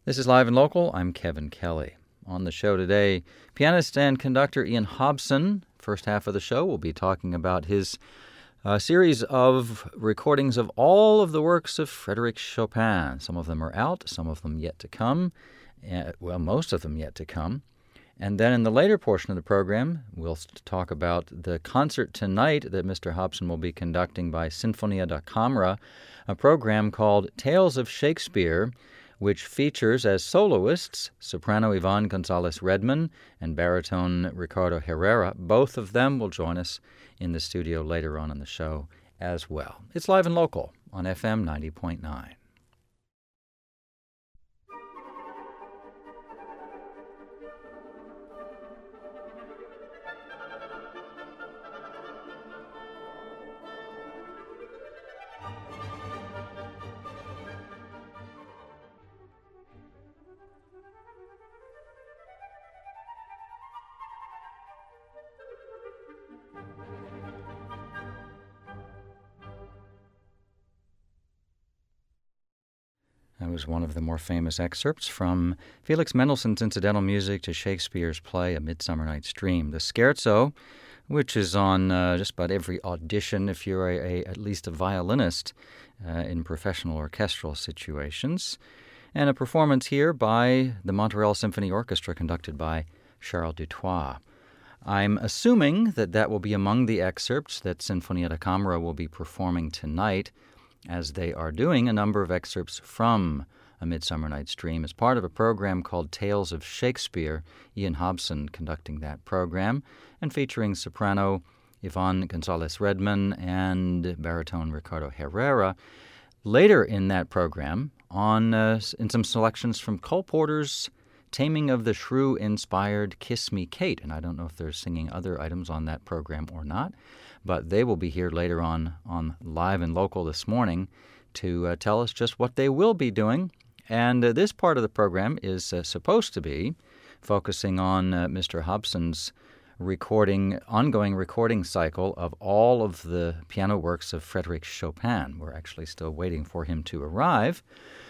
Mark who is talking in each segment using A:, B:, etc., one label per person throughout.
A: This is Live and Local. I'm Kevin Kelly. On the show today, pianist and conductor Ian Hobson. First half of the show, we'll be talking about his series of recordings of all of the works of Frédéric Chopin. Some of them are out, some of them yet to come. Most of them yet to come. And then in the later portion of the program, we'll talk about the concert tonight that Mr. Hobson will be conducting by Sinfonia da Camera, a program called Tales of Shakespeare, which features as soloists soprano Yvonne Gonzalez-Redmond and baritone Ricardo Herrera. Both of them will join us in the studio later on in the show as well. It's Live and Local on FM 90.9. That was one of the more famous excerpts from Felix Mendelssohn's incidental music to Shakespeare's play A Midsummer Night's Dream. The Scherzo, which is on just about every audition if you're at least a violinist in professional orchestral situations. And a performance here by the Montreal Symphony Orchestra conducted by Charles Dutoit. I'm assuming that will be among the excerpts that Sinfonia da Camera will be performing tonight, as they are doing a number of excerpts from A Midsummer Night's Dream as part of a program called Tales of Shakespeare. Ian Hobson conducting that program and featuring soprano Yvonne Gonzalez-Redmond and baritone Ricardo Herrera. Later in that program, in some selections from Cole Porter's Taming of the Shrew-inspired Kiss Me Kate, and I don't know if they're singing other items on that program or not, but they will be here later on Live and Local this morning to tell us just what they will be doing. And this part of the program is supposed to be focusing on Mr. Hobson's ongoing recording cycle of all of the piano works of Frédéric Chopin. We're actually still waiting for him to arrive.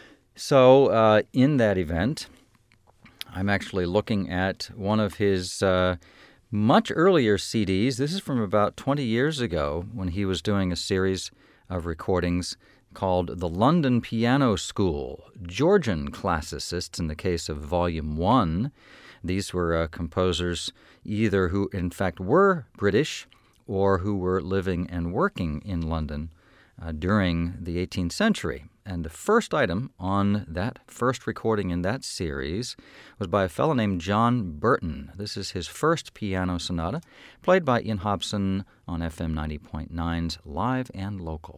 A: So in that event, I'm actually looking at one of his much earlier CDs. This is from about 20 years ago when he was doing a series of recordings called The London Piano School, Georgian Classicists in the case of Volume 1. These were composers either who in fact were British or who were living and working in London during the 18th century. And the first item on that first recording in that series was by a fellow named John Burton. This is his first piano sonata, played by Ian Hobson on FM 90.9's Live and Local.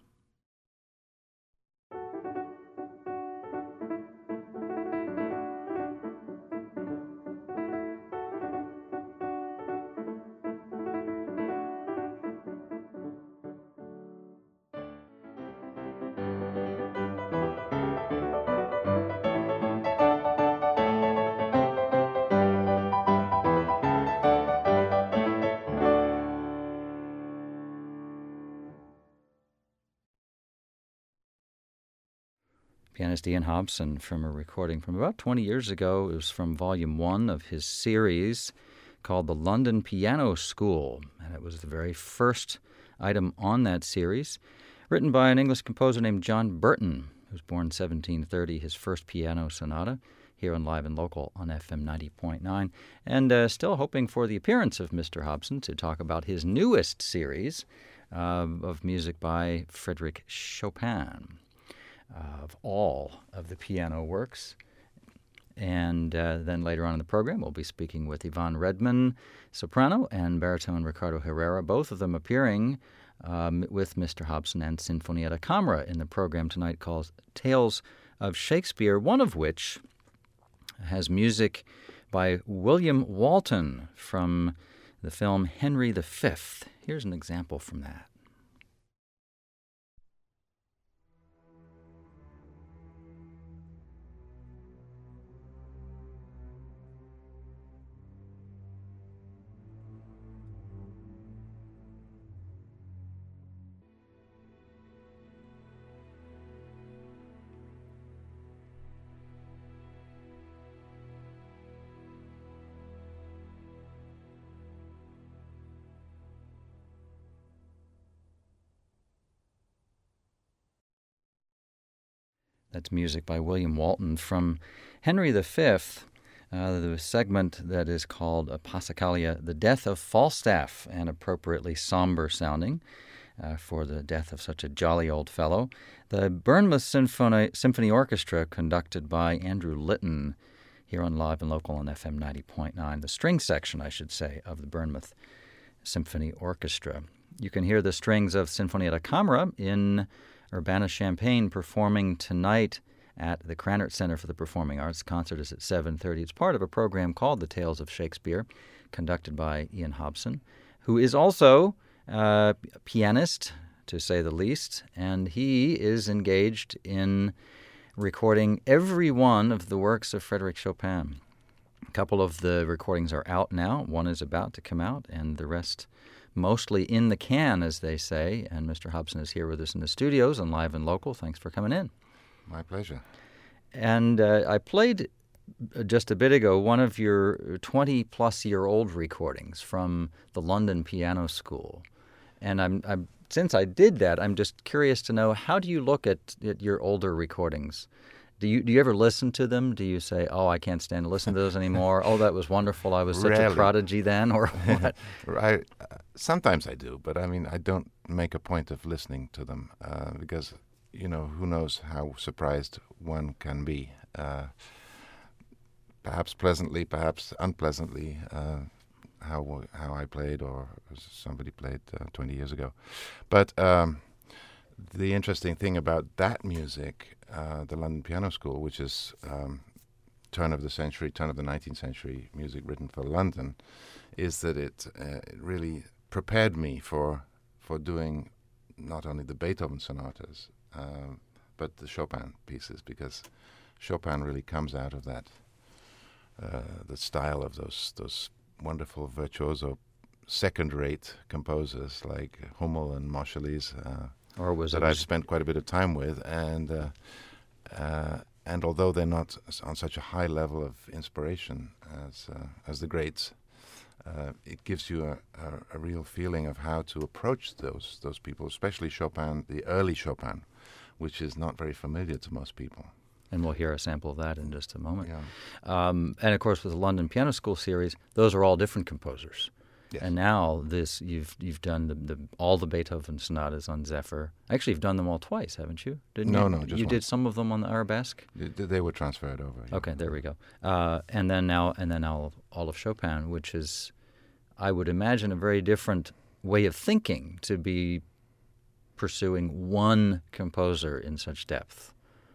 A: Pianist Ian Hobson from a recording from about 20 years ago. It was from Volume 1 of his series called The London Piano School, and it was the very first item on that series, written by an English composer named John Burton, who was born in 1730, his first piano sonata, here on Live and Local on FM 90.9, and still hoping for the appearance of Mr. Hobson to talk about his newest series of music by Frédéric Chopin. Of all of the piano works. And then later on in the program, we'll be speaking with Yvonne Redmond, soprano, and baritone Ricardo Herrera, both of them appearing with Mr. Hobson and Sinfonia da Camera in the program tonight called Tales of Shakespeare, one of which has music by William Walton from the film Henry V. Here's an example from that. That's music by William Walton from Henry V, the segment that is called Passacaglia, The Death of Falstaff, and appropriately somber sounding for the death of such a jolly old fellow. The Bournemouth Symphony Orchestra, conducted by Andrew Litton, here on Live and Local on FM 90.9, the string section, I should say, of the Bournemouth Symphony Orchestra. You can hear the strings of Sinfonia da Camera in Urbana-Champaign performing tonight at the Krannert Center for the Performing Arts. The concert is at 7:30. It's part of a program called The Tales of Shakespeare, conducted by Ian Hobson, who is also a pianist, to say the least, and he is engaged in recording every one of the works of Frédéric Chopin. A couple of the recordings are out now. One is about to come out, and the rest mostly in the can, as they say. And Mr. Hobson is here with us in the studios on Live and Local. Thanks for coming in.
B: My pleasure.
A: And I played just a bit ago one of your 20-plus-year-old recordings from the London Piano School. And I'm since I did that, I'm just curious to know, how do you look at your older recordings? Do you ever listen to them? Do you say, oh, I can't stand to listen to those anymore? Oh, that was wonderful. I was such a prodigy then, or what?
B: Sometimes I do, but I mean, I don't make a point of listening to them because, you know, who knows how surprised one can be. Perhaps pleasantly, perhaps unpleasantly, how I played or somebody played 20 years ago. But the interesting thing about that music, the London Piano School, which is turn of the 19th century music written for London, is that it really prepared me for doing not only the Beethoven sonatas, but the Chopin pieces, because Chopin really comes out of that, the style of those wonderful virtuoso second-rate composers like Hummel and Moscheles, that I've spent quite a bit of time with, and although they're not on such a high level of inspiration as the greats, it gives you a real feeling of how to approach those people, especially Chopin, the early Chopin, which is not very familiar to most people.
A: And we'll hear a sample of that in just a moment.
B: Yeah.
A: And of course, with the London Piano School series, those are all different composers.
B: Yes.
A: And now you've done all the Beethoven sonatas on Zephyr. Actually, you've done them all twice, haven't you? Didn't you?
B: No, just
A: you
B: one.
A: Did some of them on the Arabesque.
B: They were transferred over. Yeah.
A: Okay, there we go. And then now all of Chopin, which is, I would imagine, a very different way of thinking to be pursuing one composer in such depth.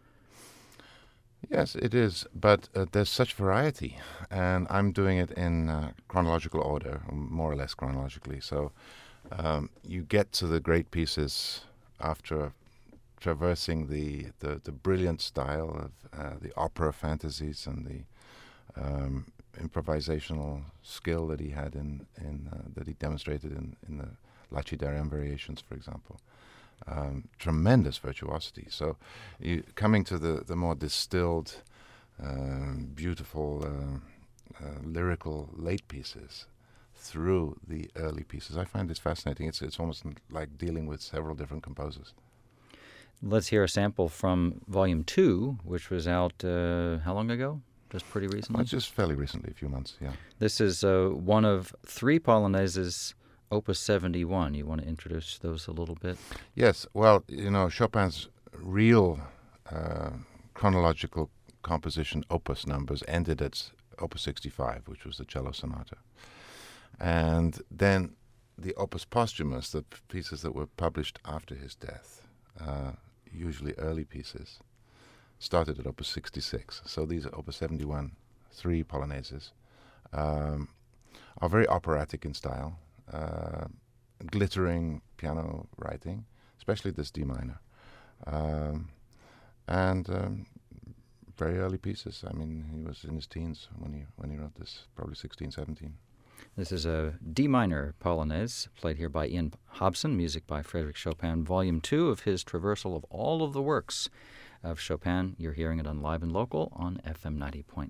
B: Yes, it is, but there's such variety, and I'm doing it in chronological order, more or less chronologically. So you get to the great pieces after traversing the brilliant style of the opera fantasies and the improvisational skill that he had that he demonstrated in the Lacidaire variations, for example. Tremendous virtuosity. So, coming to the more distilled, beautiful, lyrical late pieces through the early pieces, I find this fascinating. It's almost like dealing with several different composers.
A: Let's hear a sample from Volume 2, which was out how long ago? Just pretty recently?
B: Just fairly recently, a few months, yeah.
A: This is one of 3 Polonaises, Opus 71. You want to introduce those a little bit?
B: Yes. Well, Chopin's real chronological composition opus numbers ended at Opus 65, which was the cello sonata. And then the Opus Posthumus, the pieces that were published after his death, usually early pieces, started at Opus 66. So these are Opus 71, 3 Polonaises, are very operatic in style. Glittering piano writing, especially this D minor, and very early pieces. I mean, he was in his teens when he wrote this, probably 16, 17.
A: This is a D minor Polonaise, played here by Ian Hobson, music by Frédéric Chopin, Volume 2 of his traversal of all of the works of Chopin. You're hearing it on Live and Local on FM 90.9.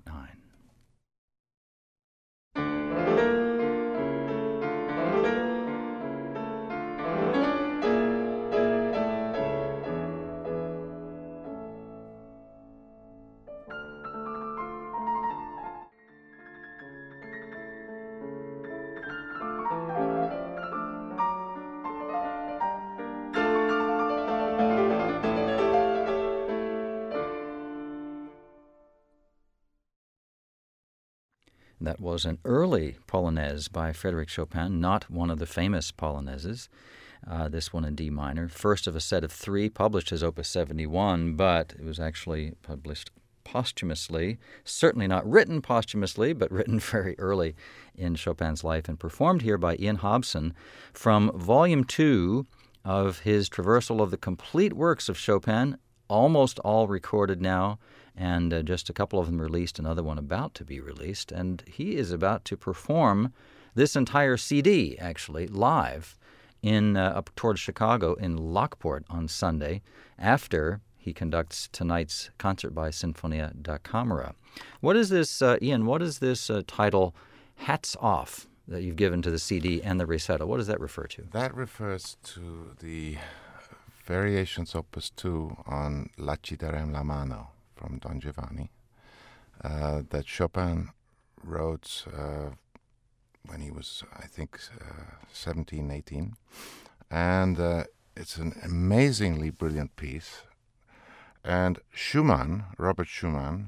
A: That was an early Polonaise by Frédéric Chopin, not one of the famous Polonaises. This one in D minor, first of a set of 3, published as Opus 71, but it was actually published posthumously, certainly not written posthumously, but written very early in Chopin's life and performed here by Ian Hobson from Volume 2 of his Traversal of the Complete Works of Chopin, almost all recorded now, and just a couple of them released, another one about to be released. And he is about to perform this entire CD, actually, live up towards Chicago in Lockport on Sunday, after he conducts tonight's concert by Sinfonia da Camera. What is this, Ian, what is this title, Hats Off, that you've given to the CD and the recital? What does that refer to?
B: That refers to the Variations Opus 2 on La ci darem la mano from Don Giovanni, that Chopin wrote when he was, I think, 17, 18. And it's an amazingly brilliant piece. And Schumann, Robert Schumann,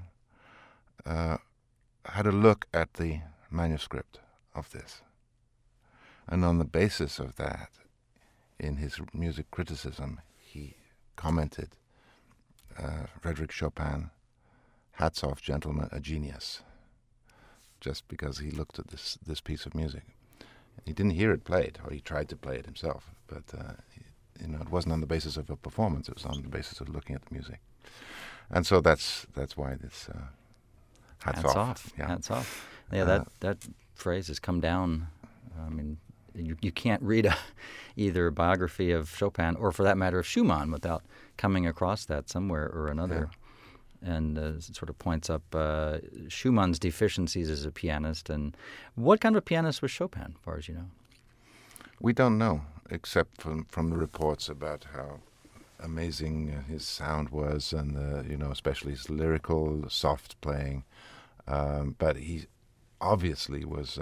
B: had a look at the manuscript of this. And on the basis of that, in his music criticism, he commented, Frédéric Chopin, hats off, gentlemen, a genius, just because he looked at this piece of music. He didn't hear it played, or he tried to play it himself, but it wasn't on the basis of a performance, it was on the basis of looking at the music. And so that's why this hats off.
A: Yeah. Hats off. Yeah, that phrase has come down. I mean, you can't read either a biography of Chopin or, for that matter, of Schumann without coming across that somewhere or another. Yeah. And it sort of points up Schumann's deficiencies as a pianist. And what kind of a pianist was Chopin, as far as you know?
B: We don't know, except from the reports about how amazing his sound was, and especially his lyrical, soft playing. But he obviously was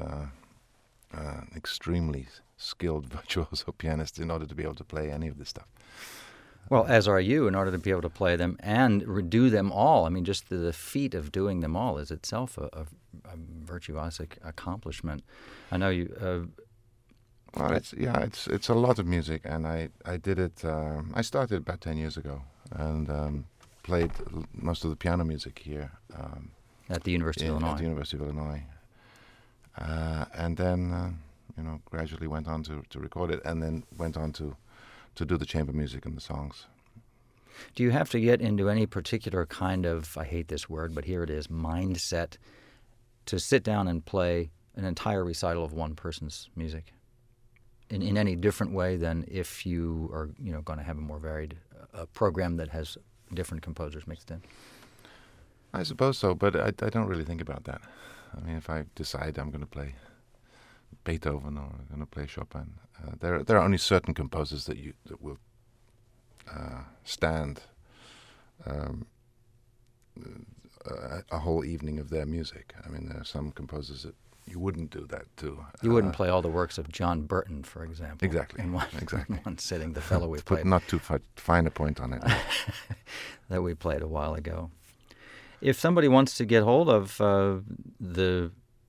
B: an extremely skilled virtuoso pianist in order to be able to play any of this stuff.
A: Well, as are you, in order to be able to play them and do them all. I mean, just the feat of doing them all is itself a virtuosic accomplishment. I know you.
B: Well, it's a lot of music, and I did it. I started about 10 years ago, and played most of the piano music here
A: at the University of Illinois.
B: At the University of Illinois, and then gradually went on to record it, and then went on to do the chamber music and the songs.
A: Do you have to get into any particular kind of, I hate this word, but here it is, mindset, to sit down and play an entire recital of one person's music in any different way than if you are going to have a more varied program that has different composers mixed in?
B: I suppose so, but I don't really think about that. I mean, if I decide I'm going to play Beethoven or I'm going to play Chopin, there are only certain composers that will stand a whole evening of their music. I mean, there are some composers that you wouldn't do that to.
A: You wouldn't play all the works of John Burton, for example.
B: Exactly.
A: In one sitting, the fellow we played.
B: Put not too fine a point on it.
A: That we played a while ago. If somebody wants to get hold of the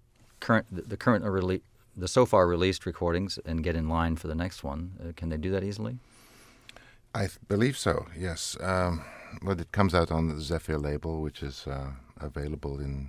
A: so far released recordings and get in line for the next one, can they do that easily?
B: I believe so, yes. Well, it comes out on the Zephyr label, which is available in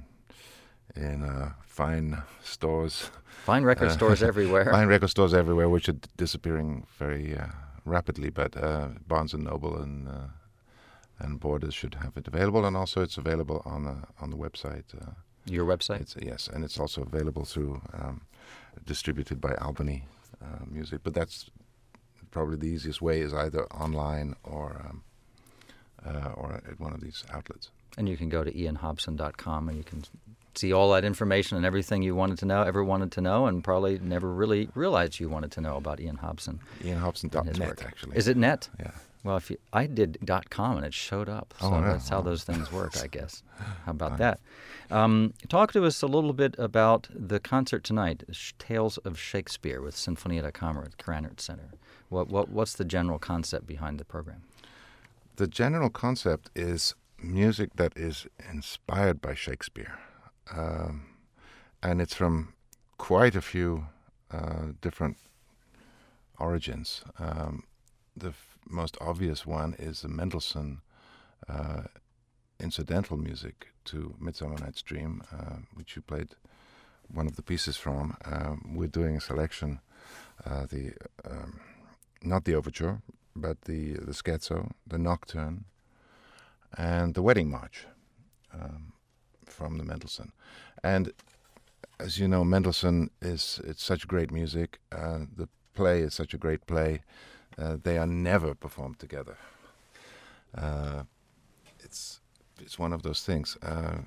B: fine stores.
A: Fine record stores everywhere.
B: Fine record stores everywhere, which are disappearing very rapidly. But Barnes & Noble and Borders should have it available, and also it's available on the website.
A: Your website?
B: Yes, and it's also available through distributed by Albany Music. But that's probably the easiest way, is either online or at one of these outlets.
A: And you can go to ianhobson.com and you can see all that information and everything you ever wanted to know, and probably never really realized you wanted to know about Ian Hobson.
B: ianhobson.net, actually.
A: Is it net?
B: Yeah.
A: Well, I did .com and it showed up, so that's how those things work, I guess. How about that? Talk to us a little bit about the concert tonight, Tales of Shakespeare with Sinfonia da Camera at Krannert Center. What's the general concept behind the program?
B: The general concept is music that is inspired by Shakespeare. and it's from quite a few different origins. The most obvious one is the Mendelssohn incidental music to Midsummer Night's Dream, which you played one of the pieces from. We're doing a selection, not the overture, but the scherzo, the nocturne, and the wedding march from the Mendelssohn. And as you know, Mendelssohn it's such great music. The play is such a great play. They are never performed together. It's one of those things.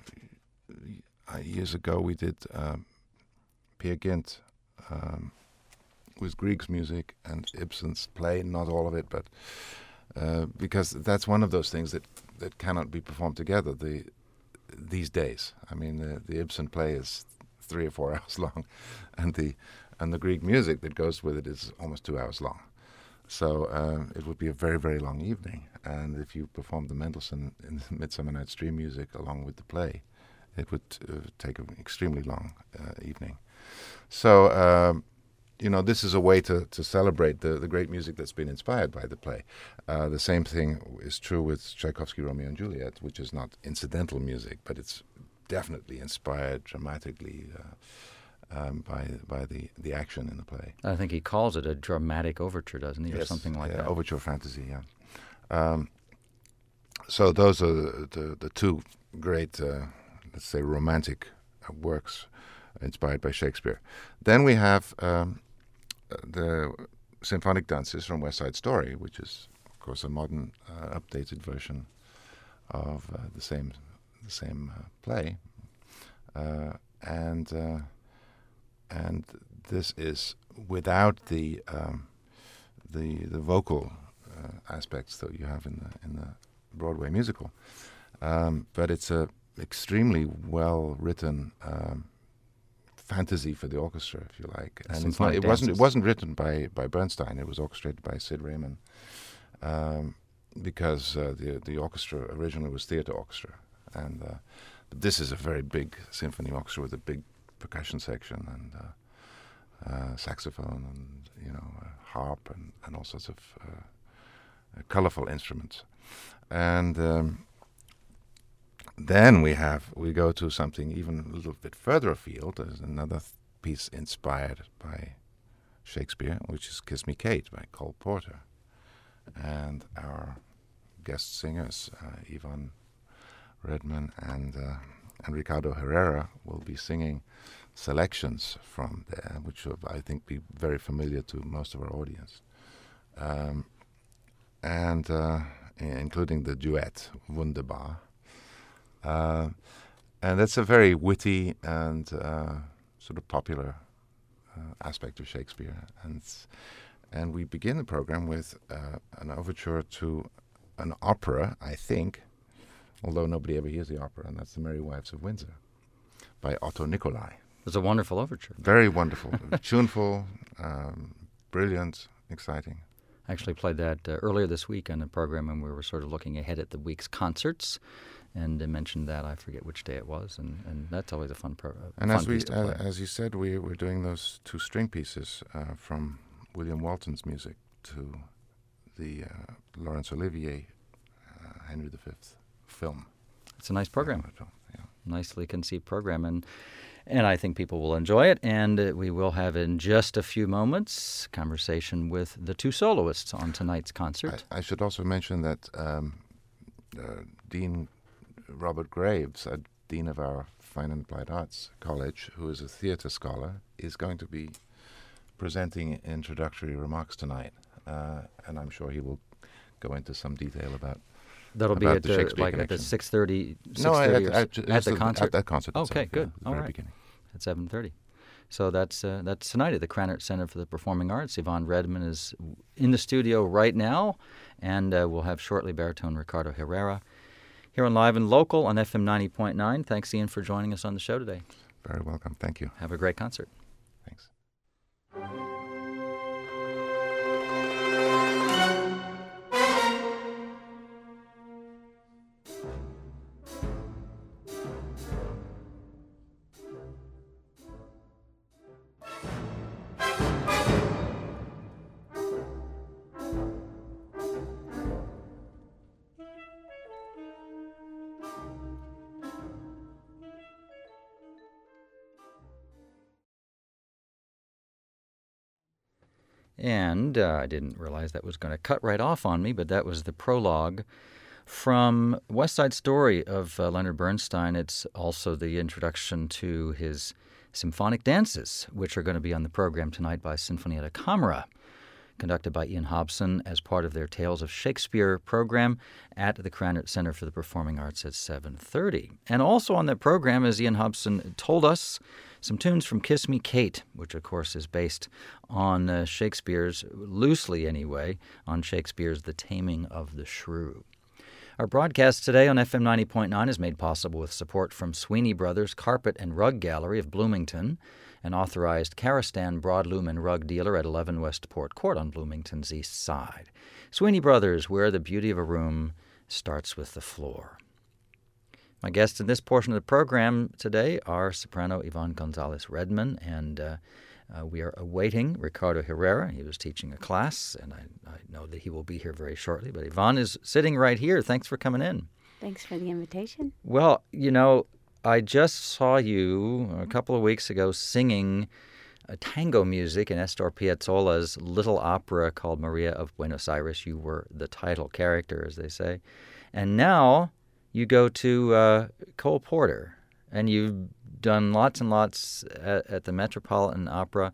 B: Years ago, we did Peer Gynt with Grieg's music and Ibsen's play. Not all of it, but because that's one of those things that cannot be performed together these days. I mean, the Ibsen play is 3 or 4 hours long, and the Grieg music that goes with it is almost 2 hours long. So it would be a very, very long evening. And if you performed the Mendelssohn in the Midsummer Night's Dream music along with the play, it would take an extremely long evening. So, this is a way to celebrate the great music that's been inspired by the play. The same thing is true with Tchaikovsky Romeo and Juliet, which is not incidental music, but it's definitely inspired dramatically by the action in the play.
A: I think he calls it a dramatic overture, doesn't he, or something like that?
B: Overture fantasy, yeah. So those are the two great, let's say, romantic works inspired by Shakespeare. Then we have the symphonic dances from West Side Story, which is, of course, a modern, updated version of the same play, and this is without the vocal aspects that you have in the Broadway musical, but it's a extremely well written fantasy for the orchestra, if you like. And it wasn't written by Bernstein. It was orchestrated by Sid Raymond, because the orchestra originally was theater orchestra, and but this is a very big symphony orchestra with a big percussion section and saxophone and harp and all sorts of colorful instruments. And then we go to something even a little bit further afield. There's another piece inspired by Shakespeare, which is Kiss Me Kate by Cole Porter. And our guest singers, Ivan Redman and Ricardo Herrera, will be singing selections from there, which will, I think, be very familiar to most of our audience. And including the duet, Wunderbar. And that's a very witty and sort of popular aspect of Shakespeare. And we begin the program with an overture to an opera, I think, although nobody ever hears the opera, and that's The Merry Wives of Windsor by Otto Nicolai.
A: It's a wonderful overture.
B: Very wonderful, tuneful, brilliant, exciting.
A: I actually played that earlier this week on a program, and we were sort of looking ahead at the week's concerts, and mentioned that. I forget which day it was, and that's always a fun piece to play.
B: As you said, we're doing those two string pieces from William Walton's music to the Laurence Olivier Henry V film.
A: It's a nice program.
B: Yeah.
A: Nicely conceived program, and I think people will enjoy it. And we will have in just a few moments conversation with the two soloists on tonight's concert.
B: I should also mention that Dean Robert Graves, Dean of our Fine and Applied Arts College, who is a theater scholar, is going to be presenting introductory remarks tonight, and I'm sure he will go into some detail about.
A: That'll be at the 6:30.
B: No, at
A: the concert.
B: At that concert.
A: Okay,
B: itself,
A: good.
B: All right. Beginning.
A: At 7:30. So that's tonight at the Krannert Center for the Performing Arts. Yvonne Redman is in the studio right now, and we'll have shortly baritone Ricardo Herrera here on Live and Local on FM 90.9. Thanks, Ian, for joining us on the show today.
B: Very welcome. Thank you.
A: Have a great concert.
B: Thanks.
A: And I didn't realize that was going to cut right off on me, but that was the prologue from West Side Story of Leonard Bernstein. It's also the introduction to his symphonic dances, which are going to be on the program tonight by Sinfonietta Camera, conducted by Ian Hobson as part of their Tales of Shakespeare program at the Krannert Center for the Performing Arts at 7:30. And also on that program, as Ian Hobson told us, some tunes from Kiss Me Kate, which of course is based on Shakespeare's, loosely anyway, on Shakespeare's The Taming of the Shrew. Our broadcast today on FM 90.9 is made possible with support from Sweeney Brothers Carpet and Rug Gallery of Bloomington, an authorized Karastan broadloom and rug dealer at 11 Westport Court on Bloomington's east side. Sweeney Brothers, where the beauty of a room starts with the floor. My guests in this portion of the program today are soprano Yvonne Gonzalez-Redman, and we are awaiting Ricardo Herrera. He was teaching a class, and I know that he will be here very shortly. But Yvonne is sitting right here. Thanks for coming in.
C: Thanks for the invitation.
A: Well, you know, I just saw you a couple of weeks ago singing tango music in Astor Piazzolla's little opera called Maria of Buenos Aires. You were the title character, as they say. And now you go to Cole Porter, and you've done lots and lots at the Metropolitan Opera.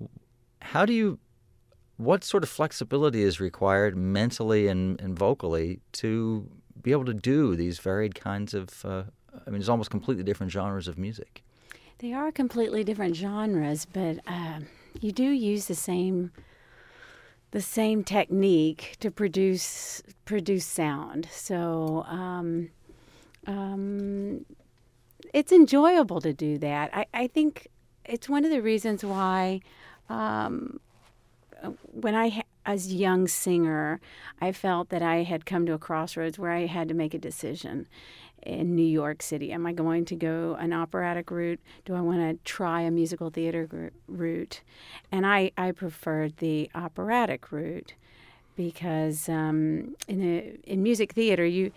A: What sort of flexibility is required mentally and vocally to be able to do these varied kinds of, it's almost completely different genres of music?
C: They are completely different genres, but you do use the same technique to produce sound. So it's enjoyable to do that. I think it's one of the reasons why when as a young singer, I felt that I had come to a crossroads where I had to make a decision in New York City. Am I going to go an operatic route? Do I want to try a musical theater route? And I preferred the operatic route because in music theater,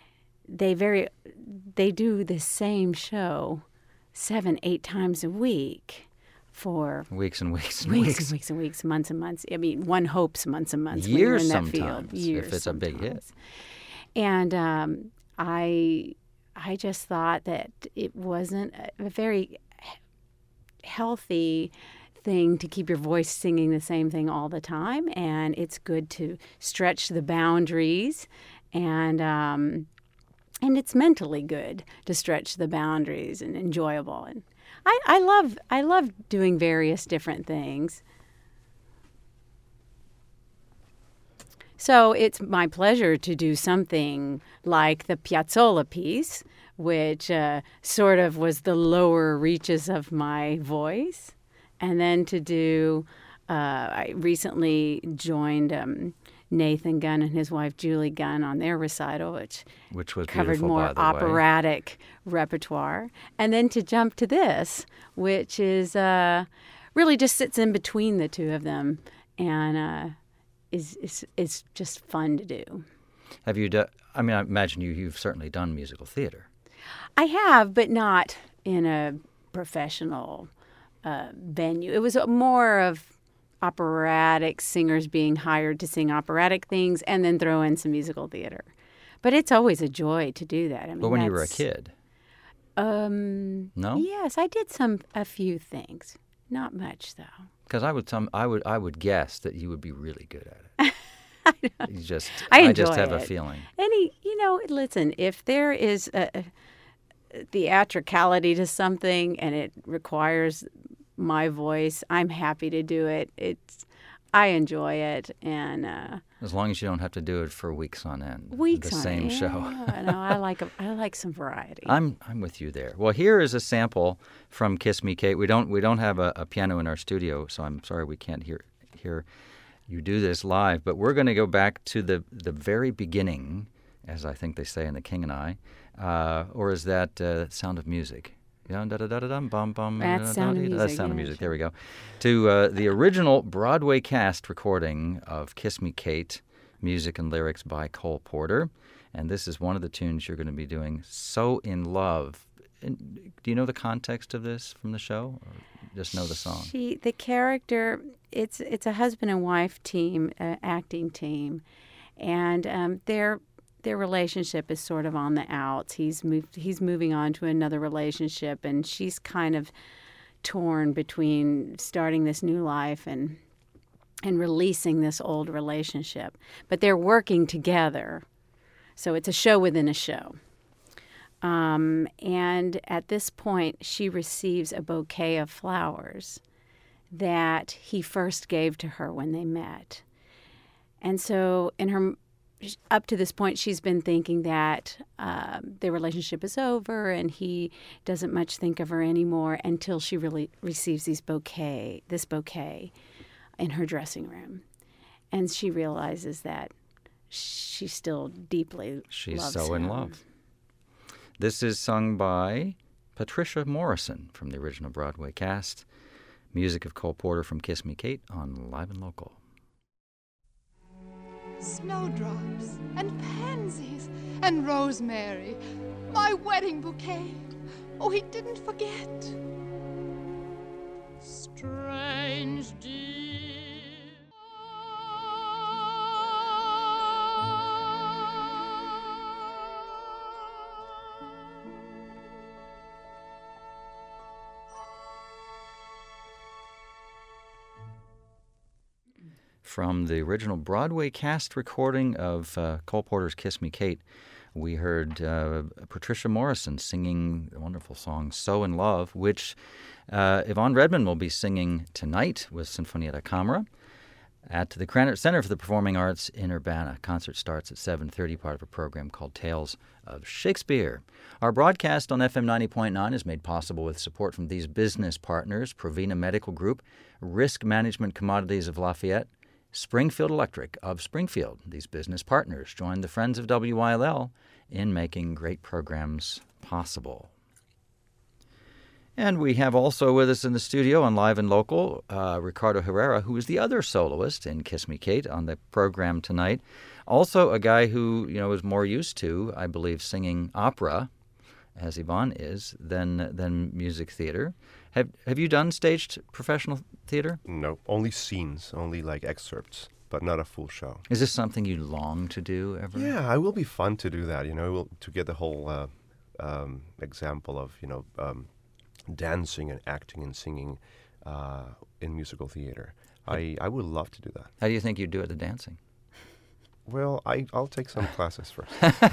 C: they do the same show 7-8 times a week for
A: weeks and weeks
C: and weeks, months and months. I mean, one hopes months and months.
A: Years
C: when you're in that
A: sometimes,
C: field. Years
A: if it's
C: sometimes.
A: a big hit.
C: And I just thought that it wasn't a very healthy thing to keep your voice singing the same thing all the time, and it's good to stretch the boundaries, and it's mentally good to stretch the boundaries and enjoyable. And I love doing various different things. So it's my pleasure to do something like the Piazzolla piece, which sort of was the lower reaches of my voice. And then to do, I recently joined Nathan Gunn and his wife Julie Gunn on their recital, which was covered more operatic repertoire. And then to jump to this, which is really just sits in between the two of them, and is just fun to do.
A: Have you done? I mean, I imagine you've certainly done musical theater.
C: I have, but not in a professional venue. It was more of operatic singers being hired to sing operatic things and then throw in some musical theater. But it's always a joy to do that. I mean,
A: but when you were a kid? No?
C: Yes, I did a few things. Not much, though.
A: Because I would guess that you would be really good at it.
C: I
A: just have a feeling.
C: And listen, if there is a theatricality to something and it requires my voice, I'm happy to do it. I enjoy it, and
A: as long as you don't have to do it for weeks on end.
C: Weeks
A: the
C: on
A: same
C: end.
A: show.
C: No, I like some variety.
A: I'm with you there. Well, here is a sample from Kiss Me Kate. We don't have a piano in our studio, so I'm sorry we can't hear you do this live. But we're going to go back to the very beginning, as I think they say in The King and I, or is that Sound of Music? That's
C: Sound of Music.
A: That's Sound of Music. There we go. To the original Broadway cast recording of Kiss Me Kate, music and lyrics by Cole Porter. And this is one of the tunes you're going to be doing, So in Love. And do you know the context of this from the show? just know the song?
C: The character, it's a husband and wife team, acting team, and their relationship is sort of on the outs. He's moving on to another relationship, and she's kind of torn between starting this new life and releasing this old relationship. But they're working together, so it's a show within a show. And at this point, she receives a bouquet of flowers that he first gave to her when they met. And so up to this point, she's been thinking that their relationship is over and he doesn't much think of her anymore until she really receives this bouquet in her dressing room. And she realizes that she still deeply loves him.
A: She's so in love. This is sung by Patricia Morrison from the original Broadway cast. Music of Cole Porter from Kiss Me Kate on Live and Local.
D: Snowdrops and pansies and rosemary, my wedding bouquet. Oh, he didn't forget. Strange dear.
A: From the original Broadway cast recording of Cole Porter's Kiss Me Kate, we heard Patricia Morrison singing the wonderful song So in Love, which Yvonne Redmond will be singing tonight with Sinfonia da Camera at the Krannert Center for the Performing Arts in Urbana. Concert starts at 7:30, part of a program called Tales of Shakespeare. Our broadcast on FM 90.9 is made possible with support from these business partners: Provena Medical Group, Risk Management Commodities of Lafayette, Springfield Electric of Springfield. These business partners join the Friends of WYLL in making great programs possible. And we have also with us in the studio on Live and Local, Ricardo Herrera, who is the other soloist in Kiss Me Kate on the program tonight. Also a guy who, is more used to, I believe, singing opera, as Yvonne is, than music theater. Have you done staged professional theater?
E: No, only scenes, only like excerpts, but not a full show.
A: Is this something you long to do ever?
E: Yeah, it will be fun to do that. To get the whole example of dancing and acting and singing in musical theater. I would love to do that.
A: How do you think you'd do at the dancing?
E: Well, I'll take some classes first.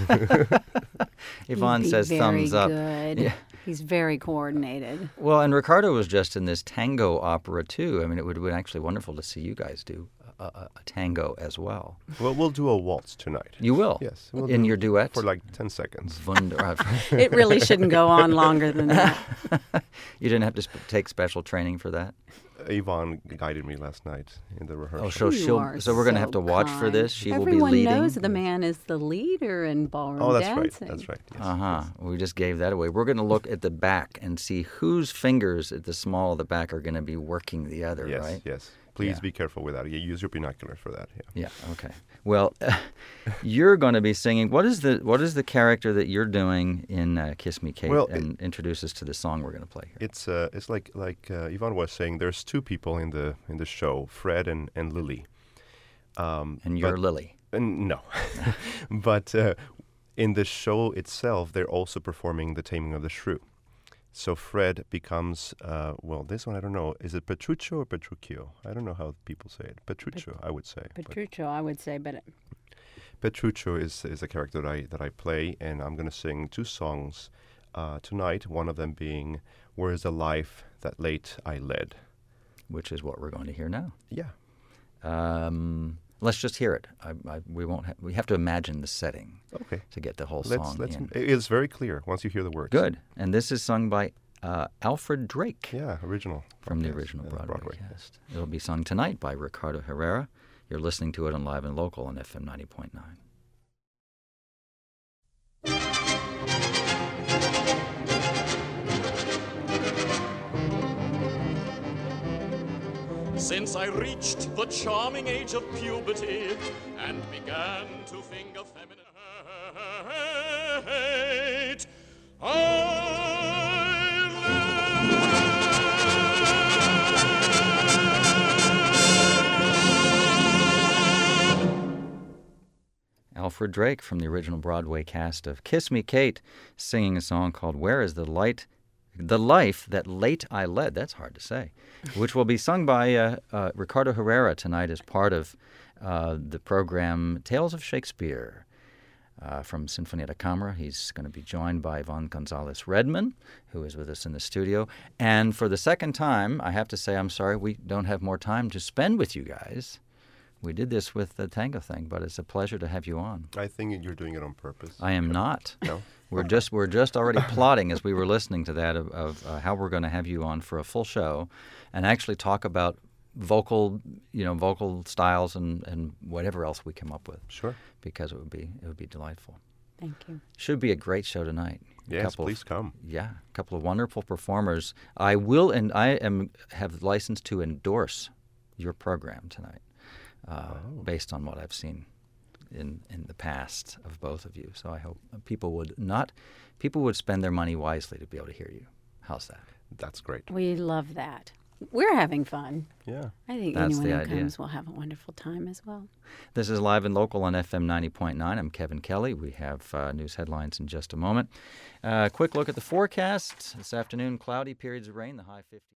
A: Yvonne says thumbs up.
C: Good.
A: Yeah.
C: He's very coordinated.
A: Well, and Ricardo was just in this tango opera too. I mean, it would be actually wonderful to see you guys do a tango as well.
E: Well, we'll do a waltz tonight.
A: You will?
E: Yes.
A: In your duet?
E: For like 10 seconds.
C: It really shouldn't go on longer than that.
A: You didn't have to take special training for that?
E: Yvonne guided me last night in the rehearsal.
A: Oh, so we're going to have to watch for this? She will be leading?
C: Everyone knows the man is the leader in ballroom dancing.
E: That's right. Yes.
A: Uh-huh. We just gave that away. We're going to look at the back and see whose fingers at the small of the back are going to be working the other, right?
E: Yes. Please be careful with that. You use your binoculars for that.
A: Yeah. Okay. Well, you're going to be singing. What is the character that you're doing in Kiss Me Kate?
E: Well,
A: and introduce us to the song we're going to play here.
E: It's like Yvonne was saying. There's two people in the show, Fred and Lily.
A: And you're Lily.
E: No, but in the show itself, they're also performing The Taming of the Shrew. So Fred becomes, this one I don't know. Is it Petruccio or Petruccio? I don't know how people say it. Petruccio, I would say.
C: Petruccio, I would say, but
E: Petruccio is a character that I play, and I'm going to sing two songs tonight. One of them being "Where Is the Life That Late I Led,"
A: which is what we're going to hear now.
E: Yeah.
A: Let's just hear it. We have to imagine the setting.
E: Okay.
A: To get the whole song in.
E: It's very clear once you hear the words.
A: Good. And this is sung by Alfred Drake.
E: Yeah, original.
A: From the original Broadway cast. It'll be sung tonight by Ricardo Herrera. You're listening to it on Live and Local on FM 90.9.
F: Since I reached the charming age of puberty and began to finger feminine, I
A: Wilfred Drake from the original Broadway cast of Kiss Me Kate, singing a song called Where is the Light? The Life That Late I Led. That's hard to say. Which will be sung by Ricardo Herrera tonight as part of the program Tales of Shakespeare. From Sinfonia da Camera. He's going to be joined by Yvonne Gonzalez Redman, who is with us in the studio. And for the second time, I have to say I'm sorry we don't have more time to spend with you guys. We did this with the tango thing, but it's a pleasure to have you on.
E: I think you're doing it on purpose.
A: I am not.
E: No?
A: We're just already plotting as we were listening to that of how we're going to have you on for a full show and actually talk about vocal styles and whatever else we come up with.
E: Sure.
A: Because it would be delightful.
C: Thank you.
A: Should be a great show tonight.
E: Yes, please come.
A: Yeah, a couple of wonderful performers. I have license to endorse your program tonight, based on what I've seen in the past of both of you. So I hope people would spend their money wisely to be able to hear you. How's that?
E: That's great.
C: We love that. We're having fun.
E: Yeah.
C: I think
A: That's
C: anyone
A: the
C: who
A: idea.
C: comes will have a wonderful time as well.
A: This is Live and Local on FM 90.9. I'm Kevin Kelly. We have news headlines in just a moment. Quick look at the forecast. This afternoon, cloudy, periods of rain, the high 50.